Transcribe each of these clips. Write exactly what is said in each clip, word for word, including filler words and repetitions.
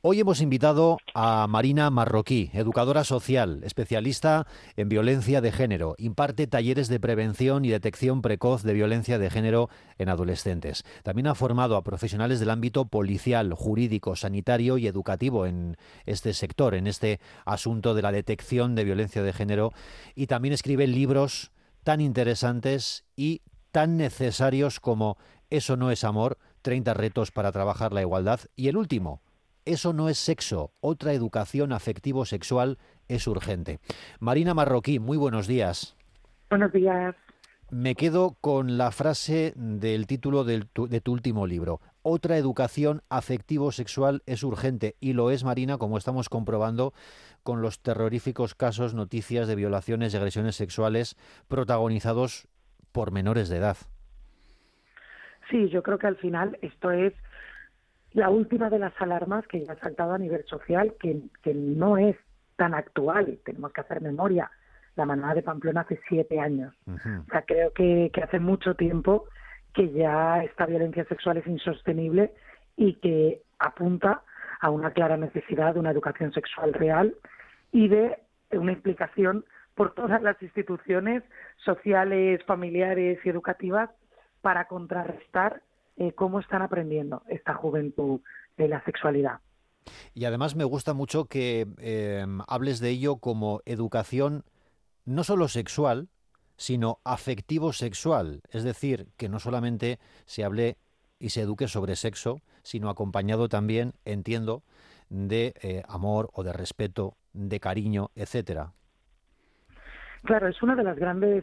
Hoy hemos invitado a Marina Marroquí, educadora social, especialista en violencia de género. Imparte talleres de prevención y detección precoz de violencia de género en adolescentes. También ha formado a profesionales del ámbito policial, jurídico, sanitario y educativo en este sector, en este asunto de la detección de violencia de género. Y también escribe libros tan interesantes y tan necesarios como Eso no es amor, treinta retos para trabajar la igualdad. Y el último, Eso no es sexo, otra educación afectivo-sexual es urgente. Marina Marroquí, muy buenos días. Buenos días. Me quedo con la frase del título del tu, de tu último libro. Otra educación afectivo-sexual es urgente. Y lo es, Marina, como estamos comprobando con los terroríficos casos, noticias de violaciones y agresiones sexuales protagonizados por menores de edad. Sí, yo creo que al final esto es la última de las alarmas que ya ha saltado a nivel social, que, que no es tan actual. Tenemos que hacer memoria. La manada de Pamplona hace siete años. Uh-huh. O sea, creo que, que hace mucho tiempo que ya esta violencia sexual es insostenible y que apunta a una clara necesidad de una educación sexual real y de una implicación por todas las instituciones sociales, familiares y educativas para contrarrestar eh, cómo están aprendiendo esta juventud de la sexualidad. Y además me gusta mucho que eh, hables de ello como educación no solo sexual, sino afectivo-sexual. Es decir, que no solamente se hable y se eduque sobre sexo, sino acompañado también, entiendo, de eh, amor o de respeto, de cariño, etcétera. Claro, es una de las grandes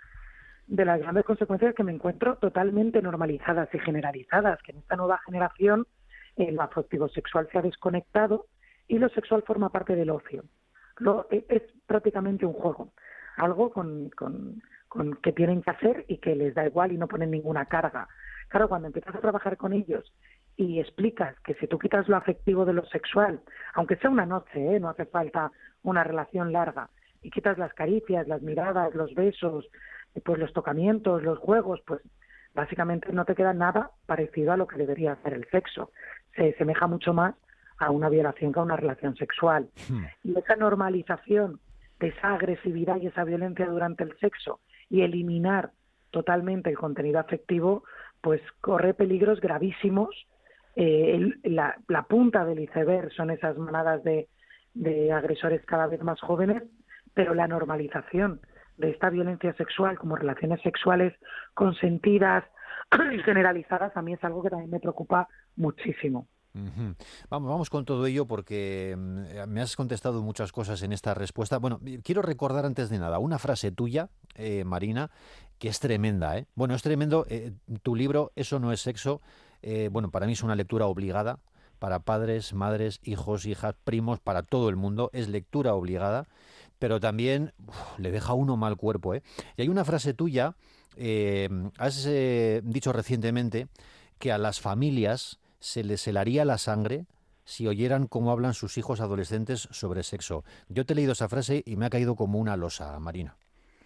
de las grandes consecuencias que me encuentro totalmente normalizadas y generalizadas, que en esta nueva generación eh, lo afectivo sexual se ha desconectado y lo sexual forma parte del ocio. Lo, es, es prácticamente un juego, algo con, con, con que tienen que hacer y que les da igual y no ponen ninguna carga. Claro, cuando empiezas a trabajar con ellos y explicas que si tú quitas lo afectivo de lo sexual, aunque sea una noche, ¿eh? No hace falta una relación larga, y quitas las caricias, las miradas, los besos, pues los tocamientos, los juegos, pues básicamente no te queda nada parecido a lo que debería hacer el sexo. Se asemeja mucho más a una violación que a una relación sexual. Hmm. Y esa normalización de esa agresividad y esa violencia durante el sexo y eliminar totalmente el contenido afectivo, pues corre peligros gravísimos. Eh, el, la, la punta del iceberg son esas manadas de, de agresores cada vez más jóvenes, pero la normalización de esta violencia sexual como relaciones sexuales consentidas y generalizadas a mí es algo que también me preocupa muchísimo. Uh-huh. Vamos, vamos con todo ello porque me has contestado muchas cosas en esta respuesta. Bueno, quiero recordar antes de nada una frase tuya, eh, Marina, que es tremenda, ¿eh? Bueno, es tremendo. Eh, tu libro, Eso no es sexo, eh, bueno, para mí es una lectura obligada para padres, madres, hijos, hijas, primos, para todo el mundo. Es lectura obligada, pero también uf, le deja a uno mal cuerpo, ¿eh? Y hay una frase tuya, eh, has eh, dicho recientemente que a las familias se les helaría la sangre si oyeran cómo hablan sus hijos adolescentes sobre sexo. Yo te he leído esa frase y me ha caído como una losa, Marina.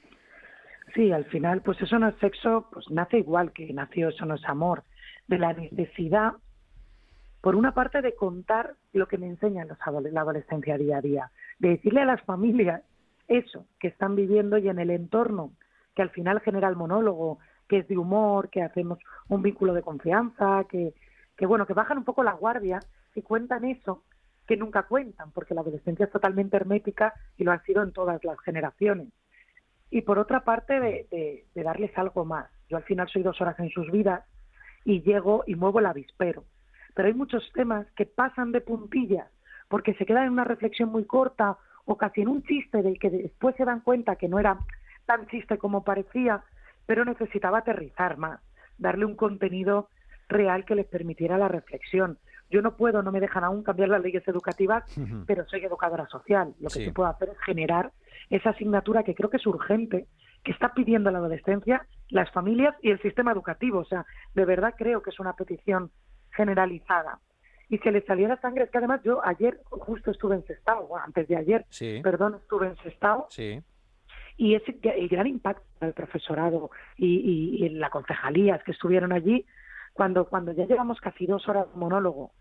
Sí, al final, pues Eso no es sexo, pues nace igual que nació Eso no es amor, de la necesidad, por una parte, de contar lo que me enseñan los adoles- la adolescencia día a día, de decirle a las familias eso que están viviendo y en el entorno, que al final genera el monólogo, que es de humor, que hacemos un vínculo de confianza, que, que bueno, que bajan un poco la guardia y cuentan eso que nunca cuentan, porque la adolescencia es totalmente hermética y lo ha sido en todas las generaciones. Y por otra parte, de, de, de darles algo más. Yo al final soy dos horas en sus vidas y llego y muevo el avispero. Pero hay muchos temas que pasan de puntillas porque se quedan en una reflexión muy corta o casi en un chiste del que después se dan cuenta que no era tan chiste como parecía, pero necesitaba aterrizar más, darle un contenido real que les permitiera la reflexión. Yo no puedo, no me dejan aún cambiar las leyes educativas, Uh-huh. pero soy educadora social. Lo que Sí. sí puedo hacer es generar esa asignatura que creo que es urgente, que está pidiendo la adolescencia, las familias y el sistema educativo. O sea, de verdad creo que es una petición generalizada. Y se les salió la sangre. Es que además yo ayer justo estuve en Sestao, bueno, antes de ayer, Sí. perdón, estuve en Sestao, Sí. y ese, el gran impacto del profesorado y, y, y la concejalías que estuvieron allí, cuando, cuando ya llevamos casi dos horas de monólogo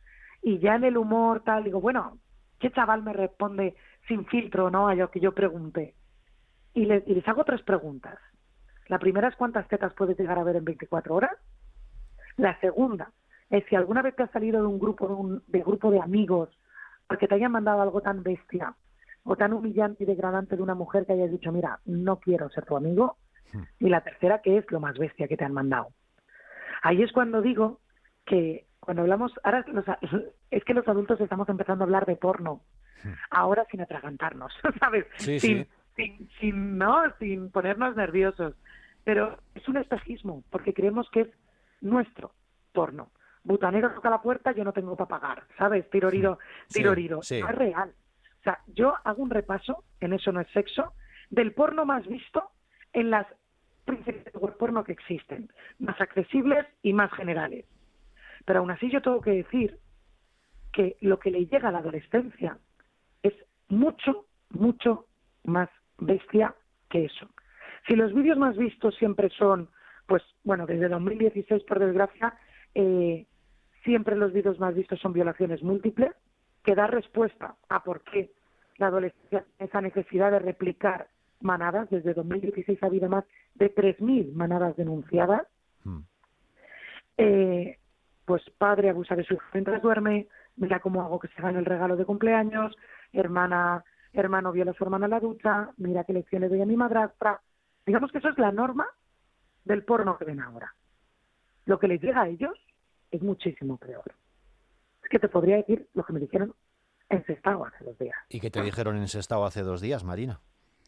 y ya en el humor tal, digo, bueno, ¿qué chaval me responde sin filtro, no, a lo que yo pregunte? Y, le, y les hago tres preguntas. La primera es ¿cuántas tetas puedes llegar a ver en veinticuatro horas? La segunda es si alguna vez te has salido de un grupo de, un, de grupo de amigos porque te hayan mandado algo tan bestia o tan humillante y degradante de una mujer que hayas dicho, mira, no quiero ser tu amigo. Hmm. Y la tercera, ¿qué es lo más bestia que te han mandado? Ahí es cuando digo que cuando hablamos, ahora los, es que los adultos estamos empezando a hablar de porno, hmm. ahora sin atragantarnos, ¿sabes? Sí, sin, sí. Sin, sin, ¿no? sin ponernos nerviosos. Pero es un espejismo, porque creemos que es nuestro porno. Butanero toca la puerta, yo no tengo para pagar, ¿sabes? Tiroriro, tiroriro. Sí, sí. No es real. O sea, yo hago un repaso, en Eso no es sexo, del porno más visto en las principales web porno que existen, más accesibles y más generales. Pero aún así yo tengo que decir que lo que le llega a la adolescencia es mucho, mucho más bestia que eso. Si los vídeos más vistos siempre son, pues bueno, desde dos mil dieciséis, por desgracia, eh, siempre los vídeos más vistos son violaciones múltiples, que da respuesta a por qué la adolescencia tiene esa necesidad de replicar manadas. Desde dos mil dieciséis ha habido más de tres mil manadas denunciadas. Hmm. Eh, pues padre abusa de su hija mientras duerme, mira cómo hago que se gane el regalo de cumpleaños, hermana, hermano viola a su hermana en la ducha, mira qué lecciones doy a mi madrastra. Digamos que eso es la norma del porno que ven ahora. Lo que les llega a ellos es muchísimo peor. Es que te podría decir lo que me dijeron en Sestao hace dos días. ¿Y qué te dijeron en Sestao hace dos días, Marina?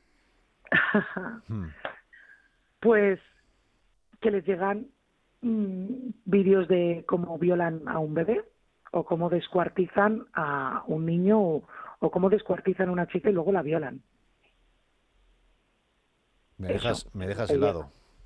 hmm. Pues que les llegan mmm, vídeos de cómo violan a un bebé o cómo descuartizan a un niño o, o cómo descuartizan a una chica y luego la violan. Me dejas, eso, me dejas helado.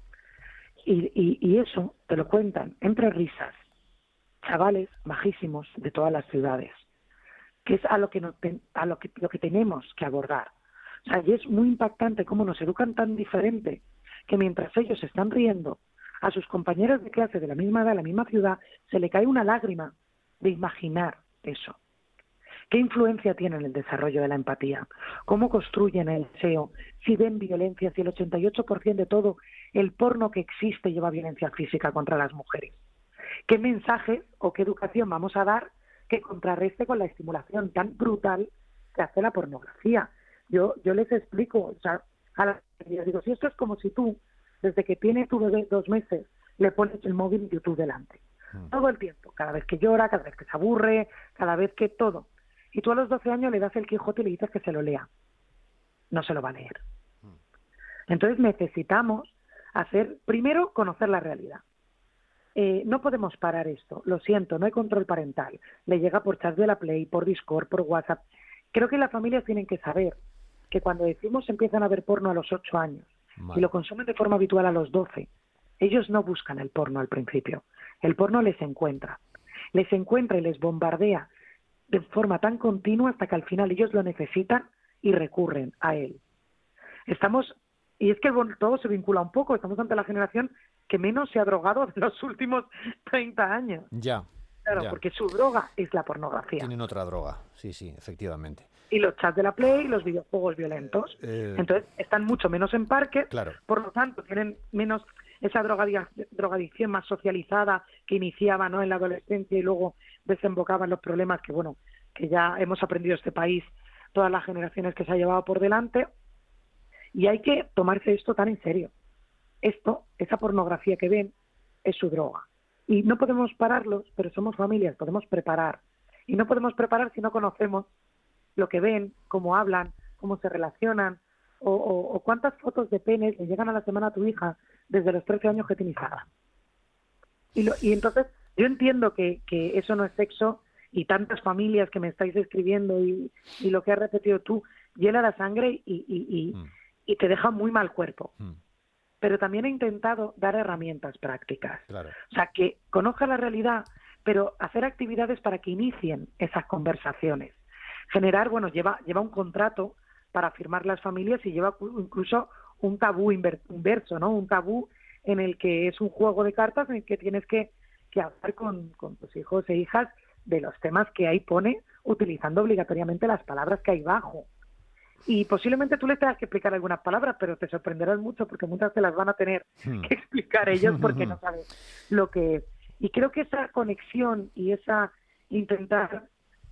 Y, y, y eso te lo cuentan entre risas, chavales majísimos de todas las ciudades, que es a lo que, nos, a lo que, lo que tenemos que abordar. O sea, y es muy impactante cómo nos educan tan diferente que mientras ellos se están riendo, a sus compañeros de clase de la misma edad, de la misma ciudad, se le cae una lágrima de imaginar eso. ¿Qué influencia tiene en el desarrollo de la empatía? ¿Cómo construyen el deseo? Si ven violencia, si el ochenta y ocho por ciento de todo el porno que existe lleva violencia física contra las mujeres. ¿Qué mensajes o qué educación vamos a dar que contrarreste con la estimulación tan brutal que hace la pornografía? Yo yo les explico, o sea, a las les digo, si esto es como si tú, desde que tiene tu bebé dos meses, le pones el móvil y YouTube delante. Mm. Todo el tiempo, cada vez que llora, cada vez que se aburre, cada vez que todo. Y tú a los doce años le das el Quijote y le dices que se lo lea. No se lo va a leer. Entonces necesitamos hacer, primero, conocer la realidad. Eh, no podemos parar esto, lo siento, no hay control parental. Le llega por chat de la Play, por Discord, por WhatsApp. Creo que las familias tienen que saber que cuando decimos empiezan a ver porno a los ocho años vale. y lo consumen de forma habitual a los doce, ellos no buscan el porno al principio. El porno les encuentra. Les encuentra y les bombardea de forma tan continua hasta que al final ellos lo necesitan y recurren a él. Estamos, y es que bueno, todo se vincula un poco, estamos ante la generación que menos se ha drogado en los últimos treinta años. Ya. Claro, ya. porque su droga es la pornografía. Tienen otra droga, sí, sí, efectivamente. Y los chats de la Play y los videojuegos violentos. Eh, Entonces, están mucho menos en parque, claro. por lo tanto, tienen menos esa drogadicción más socializada que iniciaba, ¿no?, en la adolescencia y luego desembocaba en los problemas que, bueno, que ya hemos aprendido este país, todas las generaciones que se ha llevado por delante, y hay que tomarse esto tan en serio. Esto, esa pornografía que ven, es su droga. Y no podemos pararlos, pero somos familias, podemos preparar. Y no podemos preparar si no conocemos lo que ven, cómo hablan, cómo se relacionan, o, o, o cuántas fotos de penes le llegan a la semana a tu hija desde los trece años que tienes hija. Y, lo, y entonces yo entiendo que, que eso no es sexo, y tantas familias que me estáis escribiendo y, y lo que has repetido tú, hiela la sangre y, y, y, mm. y te deja muy mal cuerpo. Mm. Pero también he intentado dar herramientas prácticas. Claro. O sea, que conozca la realidad, pero hacer actividades para que inicien esas conversaciones. Generar, bueno, lleva, lleva un contrato para firmar las familias y lleva incluso un tabú inverso, ¿no? Un tabú en el que es un juego de cartas en el que tienes que, que hablar con, con tus hijos e hijas de los temas que ahí pone, utilizando obligatoriamente las palabras que hay bajo. Y posiblemente tú les tengas que explicar algunas palabras, pero te sorprenderás mucho porque muchas te las van a tener Hmm. que explicar ellos porque no saben lo que es. Y creo que esa conexión y esa intentar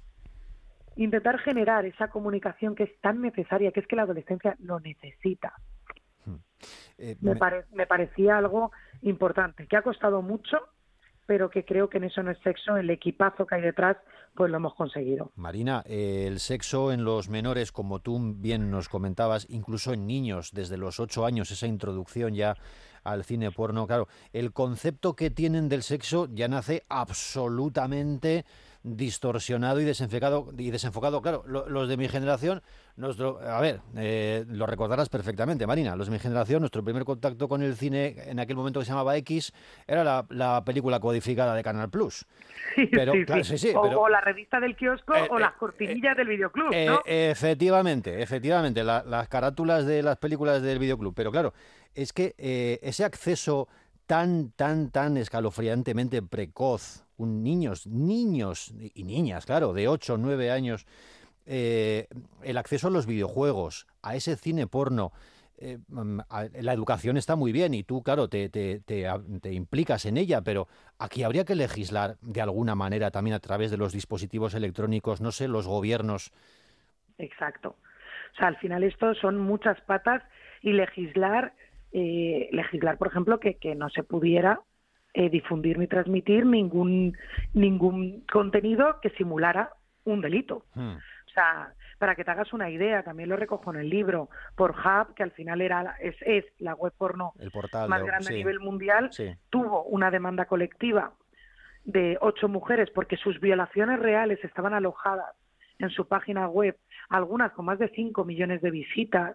intentar generar esa comunicación que es tan necesaria, que es que la adolescencia lo necesita. Hmm. Eh, Me, me- pare- me parecía algo importante, que ha costado mucho, pero que creo que en Eso no es sexo, el equipazo que hay detrás, pues lo hemos conseguido. Marina, eh, el sexo en los menores, como tú bien nos comentabas, incluso en niños, desde los ocho años, esa introducción ya al cine porno, claro, el concepto que tienen del sexo ya nace absolutamente distorsionado y desenfocado, y desenfocado. Claro, lo- los de mi generación, nuestro, a ver, eh, lo recordarás perfectamente, Marina, los de mi generación, nuestro primer contacto con el cine en aquel momento que se llamaba X, era la, la película codificada de Canal Plus. Sí, Pero, sí, claro, sí. sí, sí, o, pero... o la revista del kiosco eh, o eh, las cortinillas del videoclub, Eh, ¿no? efectivamente, efectivamente, la- las carátulas de las películas del videoclub. Pero claro, es que eh, ese acceso tan, tan, tan escalofriantemente precoz, un niños, niños y niñas, claro, de ocho, nueve años, eh, el acceso a los videojuegos, a ese cine porno, eh, mm, a- la educación está muy bien y tú, claro, te, te, te, a- te implicas en ella, pero aquí habría que legislar de alguna manera también a través de los dispositivos electrónicos, no sé, los gobiernos. Exacto. O sea, al final esto son muchas patas y legislar, eh, legislar, por ejemplo, que, que no se pudiera eh, difundir ni transmitir ningún ningún contenido que simulara un delito. Hmm. O sea, para que te hagas una idea, también lo recojo en el libro, Pornhub, que al final era es, es la web porno El portal más de... grande sí, a nivel mundial, sí. tuvo una demanda colectiva de ocho mujeres porque sus violaciones reales estaban alojadas en su página web, algunas con más de cinco millones de visitas,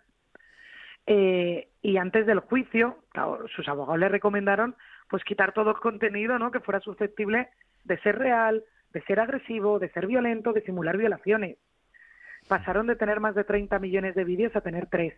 eh, y antes del juicio, claro, sus abogados le recomendaron pues quitar todo el contenido, ¿no?, que fuera susceptible de ser real, de ser agresivo, de ser violento, de simular violaciones. Pasaron de tener más de treinta millones de vídeos a tener tres.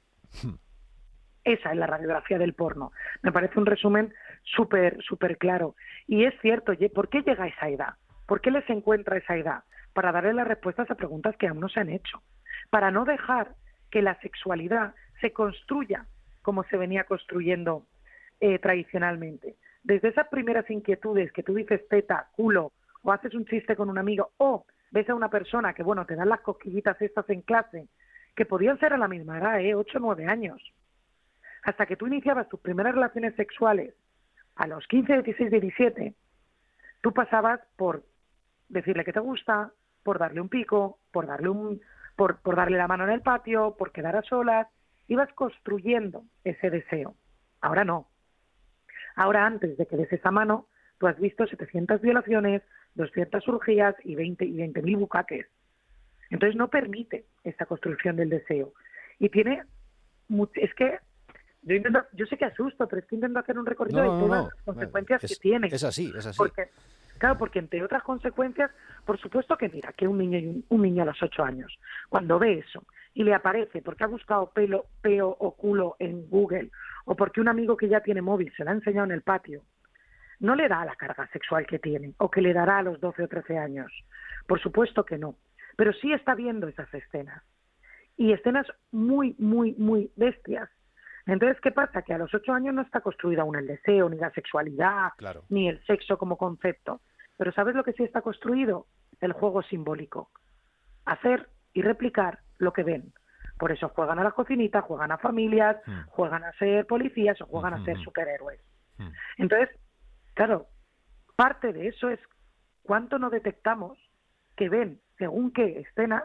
Esa es la radiografía del porno. Me parece un resumen súper, súper claro. Y es cierto, oye, ¿por qué llega a esa edad? ¿Por qué les encuentra esa edad? Para darle las respuestas a preguntas que aún no se han hecho. Para no dejar que la sexualidad se construya como se venía construyendo eh, tradicionalmente. Desde esas primeras inquietudes que tú dices teta, culo, o haces un chiste con un amigo, o ves a una persona que, bueno, te dan las cosquillitas estas en clase, que podían ser a la misma edad, ¿eh? ocho o nueve años. Hasta que tú iniciabas tus primeras relaciones sexuales a los quince, dieciséis, diecisiete, tú pasabas por decirle que te gusta, por darle un pico, por darle un, por, por darle la mano en el patio, por quedar a solas, ibas construyendo ese deseo. Ahora no. Ahora, antes de que des esa mano, tú has visto setecientas violaciones, doscientas orgías y veinte y veinte mil bucaques. Entonces no permite esta construcción del deseo. Y tiene, much- es que yo intento, yo sé que asusto, pero es que intento hacer un recorrido No, no, de no, todas no. las consecuencias Es, que tiene. es así, es así. Porque, claro, porque entre otras consecuencias, por supuesto que mira, que un niño y un, un niño a los ocho años, cuando ve eso y le aparece porque ha buscado pelo, peo o culo en Google, o porque un amigo que ya tiene móvil se lo ha enseñado en el patio, no le da la carga sexual que tiene, o que le dará a los doce o trece años. Por supuesto que no. Pero sí está viendo esas escenas. Y escenas muy, muy, muy bestias. Entonces, ¿qué pasa? Que a los ocho años no está construido aún el deseo, ni la sexualidad, Claro. ni el sexo como concepto. Pero ¿sabes lo que sí está construido? El juego simbólico. Hacer y replicar lo que ven. Por eso juegan a la cocinita, juegan a familias, Hmm. juegan a ser policías o juegan Hmm, a ser hmm, hmm. superhéroes. Hmm. Entonces, claro, parte de eso es cuánto no detectamos que ven según qué escenas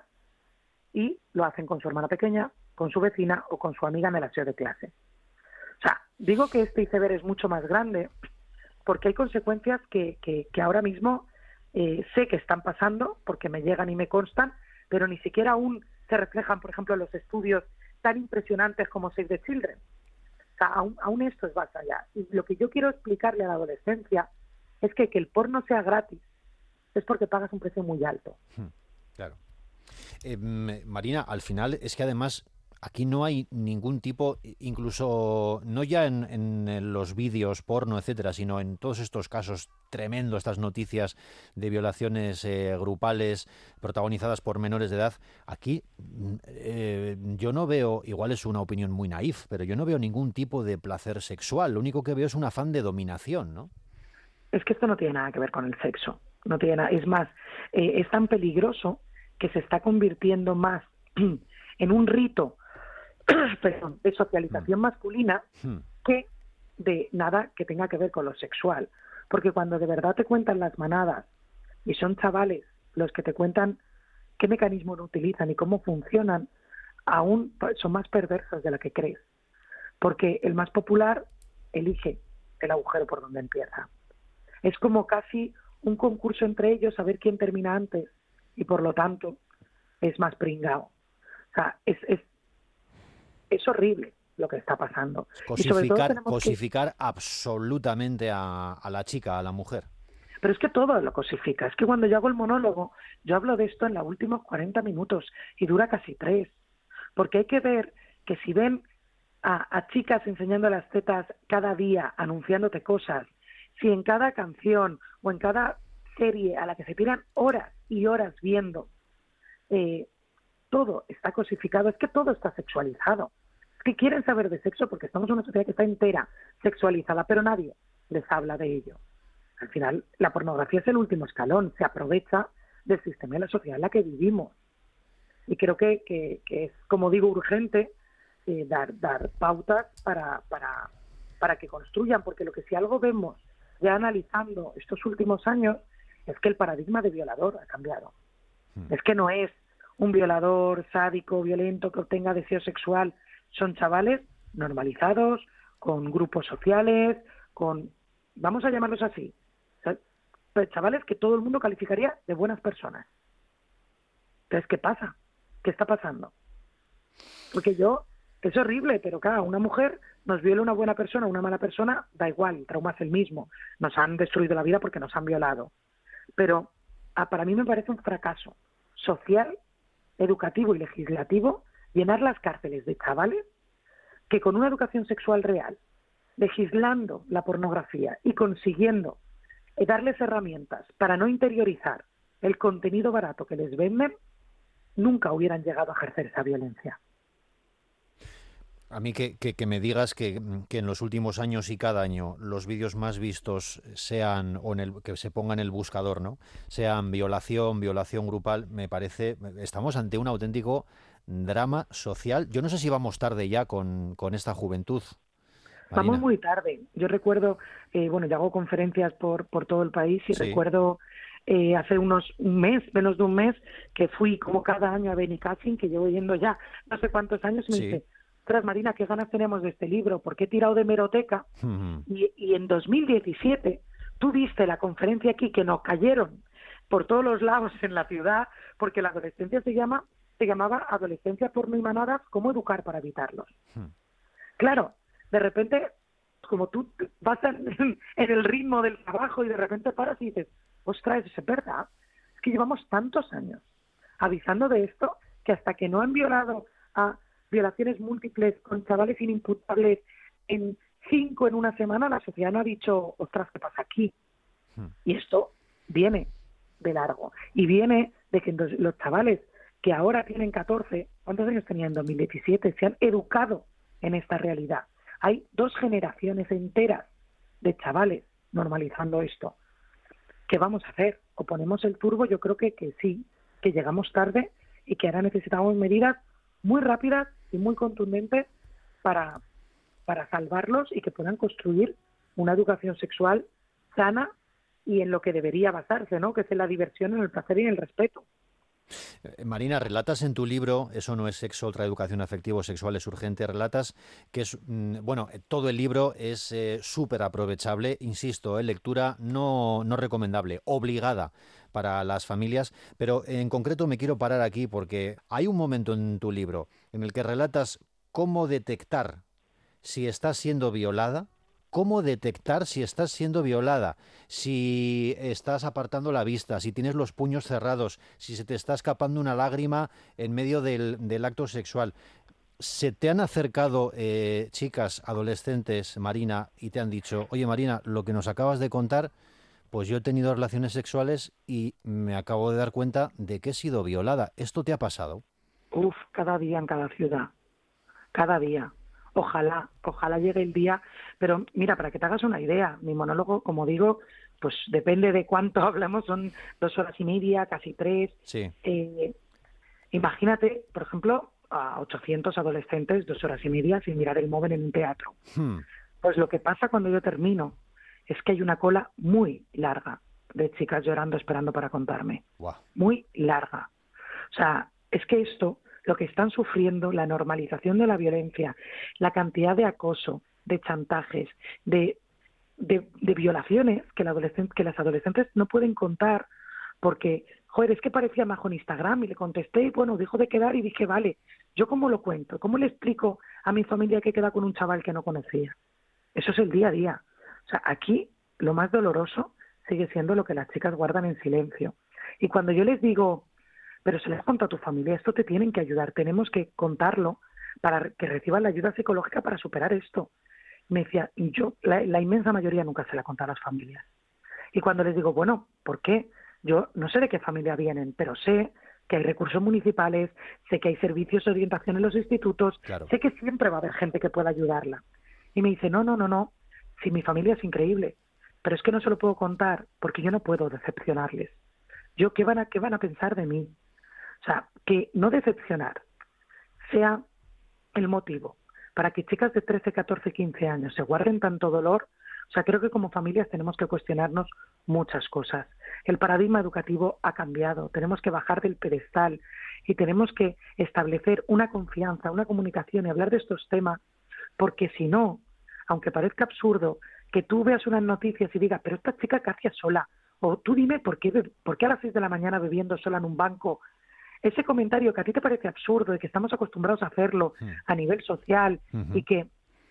y lo hacen con su hermana pequeña, con su vecina o con su amiga en el aseo de clase. O sea, digo que este iceberg es mucho más grande porque hay consecuencias que, que, que ahora mismo eh, sé que están pasando porque me llegan y me constan, pero ni siquiera aún se reflejan, por ejemplo, en los estudios tan impresionantes como Save the Children. O sea, aún, aún esto es más allá. Y lo que yo quiero explicarle a la adolescencia es que que el porno sea gratis es porque pagas un precio muy alto. Claro. Eh, Marina, al final es que además aquí no hay ningún tipo, incluso no ya en, en los vídeos porno, etcétera, sino en todos estos casos tremendos, estas noticias de violaciones eh, grupales protagonizadas por menores de edad. Aquí eh, yo no veo, igual es una opinión muy naif, pero yo no veo ningún tipo de placer sexual. Lo único que veo es un afán de dominación, ¿no? Es que esto no tiene nada que ver con el sexo. No tiene nada. Es más, eh, es tan peligroso que se está convirtiendo más en un rito perdón, de socialización mm. masculina mm. que de nada que tenga que ver con lo sexual. Porque cuando de verdad te cuentan las manadas y son chavales los que te cuentan qué mecanismos utilizan y cómo funcionan, aún son más perversos de lo que crees. Porque el más popular elige el agujero por donde empieza. Es como casi un concurso entre ellos a ver quién termina antes y por lo tanto es más pringao. O sea, es, es, es horrible lo que está pasando. Cosificar, y cosificar que... absolutamente a, a la chica, a la mujer. Pero es que todo lo cosifica. Es que cuando yo hago el monólogo, yo hablo de esto en los últimos cuarenta minutos y dura casi tres. Porque hay que ver que si ven a, a chicas enseñando las tetas cada día, anunciándote cosas, si en cada canción o en cada serie a la que se tiran horas y horas viendo, eh, todo está cosificado, es que todo está sexualizado. Es que quieren saber de sexo porque estamos en una sociedad que está entera sexualizada, pero nadie les habla de ello. Al final, la pornografía es el último escalón, se aprovecha del sistema y la sociedad en la que vivimos. Y creo que, que, que es, como digo, urgente eh, dar, dar pautas para, para, para que construyan, porque lo que si algo vemos ya analizando estos últimos años es que el paradigma de violador ha cambiado. Hmm. Es que no es un violador sádico, violento, que obtenga deseo sexual. Son chavales normalizados, con grupos sociales, con, vamos a llamarlos así, chavales que todo el mundo calificaría de buenas personas. Entonces, ¿qué pasa? ¿Qué está pasando? Porque yo, es horrible, pero claro, una mujer nos viola una buena persona, una mala persona, da igual, el trauma es el mismo. Nos han destruido la vida porque nos han violado. Pero ah, para mí me parece un fracaso social, educativo y legislativo llenar las cárceles de chavales que con una educación sexual real, legislando la pornografía y consiguiendo eh, darles herramientas para no interiorizar el contenido barato que les venden, nunca hubieran llegado a ejercer esa violencia. A mí que, que, que me digas que, que en los últimos años y cada año los vídeos más vistos sean, o en el, que se ponga en el buscador, ¿no? Sean violación, violación grupal, me parece, estamos ante un auténtico drama social. Yo no sé si vamos tarde ya con, con esta juventud. Marina. Vamos muy tarde. Yo recuerdo, eh, bueno, yo hago conferencias por, por todo el país y sí. recuerdo eh, hace unos un mes, menos de un mes, que fui como cada año a Benicassin, que llevo yendo ya no sé cuántos años, y me sí. dice, ostras, Marina, qué ganas tenemos de este libro, porque he tirado de hemeroteca uh-huh. y, y en dos mil diecisiete tú viste la conferencia aquí que nos cayeron por todos los lados en la ciudad, porque la adolescencia se llama se llamaba Adolescencia, Porno y Manadas, ¿cómo educar para evitarlos? Uh-huh. Claro, de repente, como tú vas en, en el ritmo del trabajo y de repente paras y dices, ostras, es verdad, es que llevamos tantos años avisando de esto que hasta que no han violado a violaciones múltiples con chavales inimputables en cinco en una semana, la sociedad no ha dicho, ostras, ¿qué pasa aquí? Hmm. Y esto viene de largo. Y viene de que los chavales que ahora tienen catorce, ¿cuántos años tenían en dos mil diecisiete? Se han educado en esta realidad. Hay dos generaciones enteras de chavales normalizando esto. ¿Qué vamos a hacer? ¿O ponemos el turbo? Yo creo que, que sí, que llegamos tarde y que ahora necesitamos medidas muy rápidas y muy contundentes para, para salvarlos y que puedan construir una educación sexual sana y en lo que debería basarse, ¿no? Que es en la diversión, en el placer y en el respeto. Marina, relatas en tu libro, Eso no es sexo, otra educación afectivo-sexual es urgente, relatas que es, bueno, todo el libro es eh, súper aprovechable, insisto, eh, lectura no, no recomendable, obligada para las familias, pero en concreto me quiero parar aquí porque hay un momento en tu libro en el que relatas cómo detectar si estás siendo violada, cómo detectar si estás siendo violada, si estás apartando la vista, si tienes los puños cerrados, si se te está escapando una lágrima en medio del, del acto sexual. ¿Se te han acercado eh, chicas, adolescentes, Marina, y te han dicho, oye Marina, lo que nos acabas de contar, pues yo he tenido relaciones sexuales y me acabo de dar cuenta de que he sido violada? ¿Esto te ha pasado? Uf, cada día en cada ciudad, cada día. Ojalá, ojalá llegue el día. Pero mira, para que te hagas una idea, mi monólogo, como digo, pues depende de cuánto hablamos, son dos horas y media, casi tres. Sí. Eh, imagínate, por ejemplo, a ochocientos adolescentes, dos horas y media sin mirar el móvil en un teatro. Hmm. Pues lo que pasa cuando yo termino es que hay una cola muy larga de chicas llorando esperando para contarme. Wow. Muy larga. O sea, es que esto, lo que están sufriendo, la normalización de la violencia, la cantidad de acoso, de chantajes, de, de, de violaciones que, la adolescente, que las adolescentes no pueden contar porque, joder, es que parecía majo en Instagram y le contesté y bueno, dejó de quedar y dije, vale, ¿yo cómo lo cuento? ¿Cómo le explico a mi familia que queda con un chaval que no conocía? Eso es el día a día. O sea, aquí lo más doloroso sigue siendo lo que las chicas guardan en silencio. Y cuando yo les digo, pero se les cuenta a tu familia, esto te tienen que ayudar, tenemos que contarlo para que reciban la ayuda psicológica para superar esto. Me decía, yo, la, la inmensa mayoría nunca se la conta a las familias. Y cuando les digo, bueno, ¿por qué? Yo no sé de qué familia vienen, pero sé que hay recursos municipales, sé que hay servicios de orientación en los institutos, Claro. sé que siempre va a haber gente que pueda ayudarla. Y me dice, no, no, no, no, si mi familia es increíble, pero es que no se lo puedo contar porque yo no puedo decepcionarles. Yo, ¿qué van a, qué van a pensar de mí? O sea, que no decepcionar sea el motivo para que chicas de trece, catorce, quince años se guarden tanto dolor. O sea, creo que como familias tenemos que cuestionarnos muchas cosas. El paradigma educativo ha cambiado, tenemos que bajar del pedestal y tenemos que establecer una confianza, una comunicación y hablar de estos temas, porque si no, aunque parezca absurdo, que tú veas unas noticias y digas, pero esta chica que hacía sola, o tú dime por qué, por qué a las seis de la mañana bebiendo sola en un banco. Ese comentario que a ti te parece absurdo y que estamos acostumbrados a hacerlo Mm. a nivel social Uh-huh. y que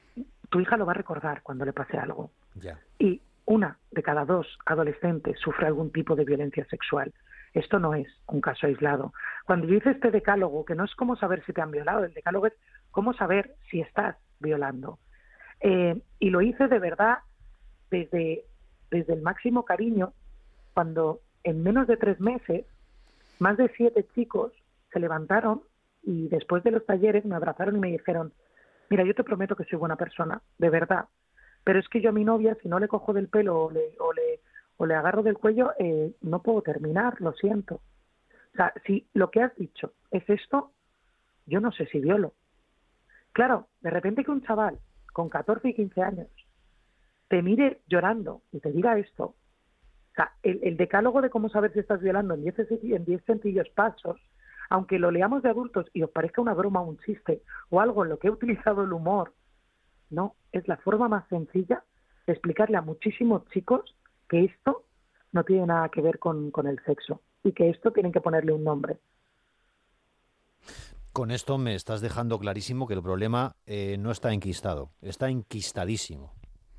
tu hija lo va a recordar cuando le pase algo. Ya. Y una de cada dos adolescentes sufre algún tipo de violencia sexual. Esto no es un caso aislado. Cuando yo hice este decálogo, que no es cómo saber si te han violado, el decálogo es cómo saber si estás violando. Eh, y lo hice de verdad desde, desde el máximo cariño, cuando en menos de tres meses más de siete chicos se levantaron y después de los talleres me abrazaron y me dijeron, mira, yo te prometo que soy buena persona, de verdad, pero es que yo a mi novia, si no le cojo del pelo o le, o le, o le agarro del cuello, eh, no puedo terminar, lo siento. O sea, si lo que has dicho es esto, yo no sé si violo. Claro, de repente que un chaval con catorce y quince años te mire llorando y te diga esto, o sea, el, el decálogo de cómo saber si estás violando en diez, en diez sencillos pasos, aunque lo leamos de adultos y os parezca una broma o un chiste o algo en lo que he utilizado el humor, no, es la forma más sencilla de explicarle a muchísimos chicos que esto no tiene nada que ver con, con el sexo y que esto tienen que ponerle un nombre. Con esto me estás dejando clarísimo que el problema eh, no está enquistado, está enquistadísimo.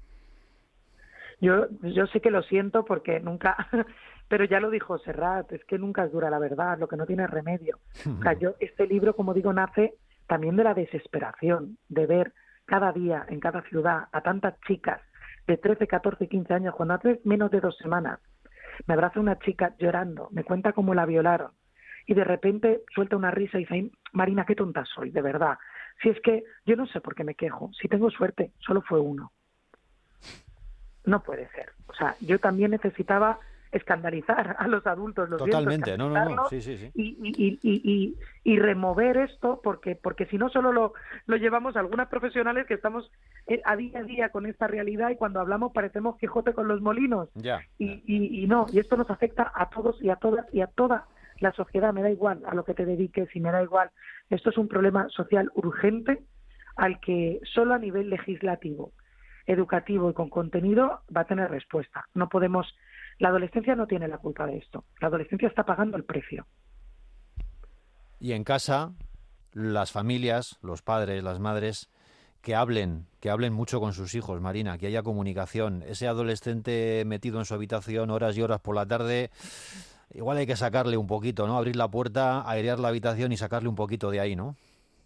Yo, yo sé que lo siento porque nunca, pero ya lo dijo Serrat, es que nunca es dura la verdad, lo que no tiene remedio. O sea, yo, este libro, como digo, nace también de la desesperación, de ver cada día en cada ciudad a tantas chicas de trece, catorce, quince años, cuando hace menos de dos semanas me abraza una chica llorando, me cuenta cómo la violaron y de repente suelta una risa y dice, ay, Marina, qué tonta soy, de verdad. Si es que yo no sé por qué me quejo, si tengo suerte, solo fue uno. No puede ser. O sea, yo también necesitaba escandalizar a los adultos, los Totalmente, no, no, no, sí, sí, sí. Y, y, y, y, y remover esto, porque porque si no solo lo, lo llevamos a algunas profesionales que estamos a día a día con esta realidad y cuando hablamos parecemos Quijote con los molinos. Ya, y, ya. y, y no, y esto nos afecta a todos y a todas y a toda la sociedad, me da igual a lo que te dediques y me da igual. Esto es un problema social urgente al que solo a nivel legislativo, educativo y con contenido va a tener respuesta. No podemos, la adolescencia no tiene la culpa de esto. La adolescencia está pagando el precio. Y en casa, las familias, los padres, las madres, que hablen, que hablen mucho con sus hijos, Marina, que haya comunicación. Ese adolescente metido en su habitación horas y horas por la tarde, igual hay que sacarle un poquito, ¿no? Abrir la puerta, airear la habitación y sacarle un poquito de ahí, ¿no?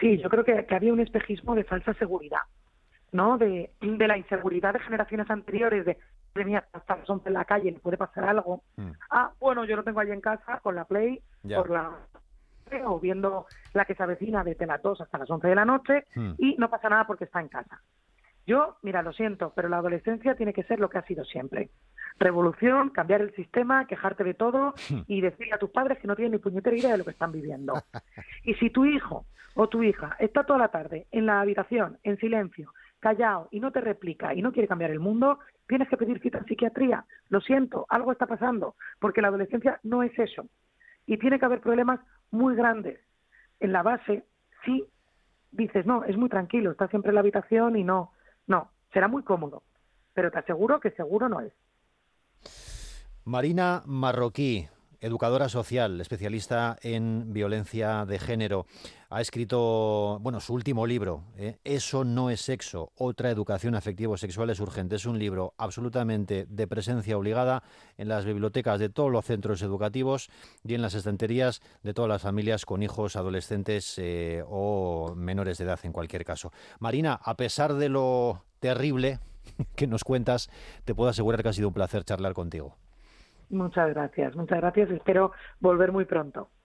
Sí, yo creo que, que había un espejismo de falsa seguridad, ¿no? De, de la inseguridad de generaciones anteriores, de venía hasta las once en la calle, le puede pasar algo. Mm. Ah, bueno, yo lo tengo allí en casa con la Play, ya. por la o viendo la que se avecina desde las dos hasta las once de la noche mm. y no pasa nada porque está en casa. Yo, mira, lo siento, pero la adolescencia tiene que ser lo que ha sido siempre. Revolución, cambiar el sistema, quejarte de todo y decirle a tus padres que no tienen ni puñetera idea de lo que están viviendo. Y si tu hijo o tu hija está toda la tarde en la habitación, en silencio, callado y no te replica y no quiere cambiar el mundo, tienes que pedir cita en psiquiatría. Lo siento, algo está pasando, porque la adolescencia no es eso. Y tiene que haber problemas muy grandes. En la base, sí, dices, no, es muy tranquilo, está siempre en la habitación y no, no, será muy cómodo, pero te aseguro que seguro no es. Marina Marroquí, educadora social, especialista en violencia de género, ha escrito, bueno, su último libro, ¿eh? Eso no es sexo, otra educación afectivo-sexual es urgente. Es un libro absolutamente de presencia obligada en las bibliotecas de todos los centros educativos y en las estanterías de todas las familias con hijos, adolescentes eh, o menores de edad en cualquier caso. Marina, a pesar de lo terrible que nos cuentas, te puedo asegurar que ha sido un placer charlar contigo. Muchas gracias, muchas gracias. Espero volver muy pronto.